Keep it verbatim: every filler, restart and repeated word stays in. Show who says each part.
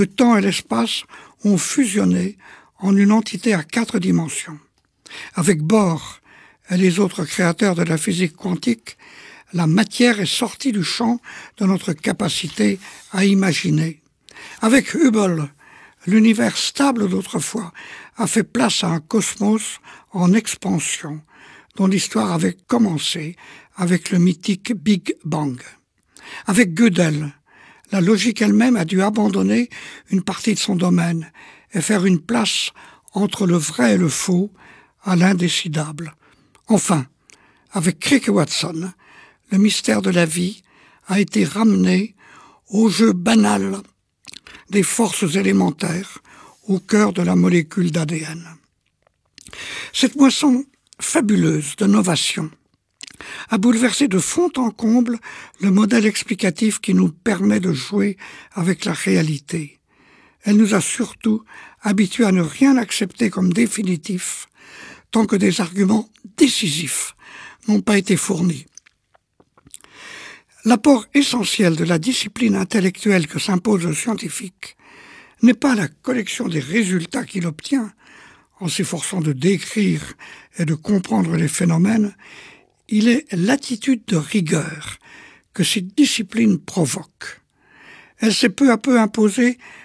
Speaker 1: Le temps et l'espace ont fusionné en une entité à quatre dimensions. Avec Bohr et les autres créateurs de la physique quantique, la matière est sortie du champ de notre capacité à imaginer. Avec Hubble, l'univers stable d'autrefois a fait place à un cosmos en expansion, dont l'histoire avait commencé avec le mythique Big Bang. Avec Gödel, la logique elle-même a dû abandonner une partie de son domaine et faire une place entre le vrai et le faux, à l'indécidable. Enfin, avec Crick et Watson, le mystère de la vie a été ramené au jeu banal des forces élémentaires au cœur de la molécule d'A D N. Cette moisson fabuleuse de novation a bouleversé de fond en comble le modèle explicatif qui nous permet de jouer avec la réalité. Elle nous a surtout habitués à ne rien accepter comme définitif tant que des arguments décisifs n'ont pas été fournis. L'apport essentiel de la discipline intellectuelle que s'impose au scientifique n'est pas la collection des résultats qu'il obtient en s'efforçant de décrire et de comprendre les phénomènes, il est l'attitude de rigueur que cette discipline provoque. Elle s'est peu à peu imposée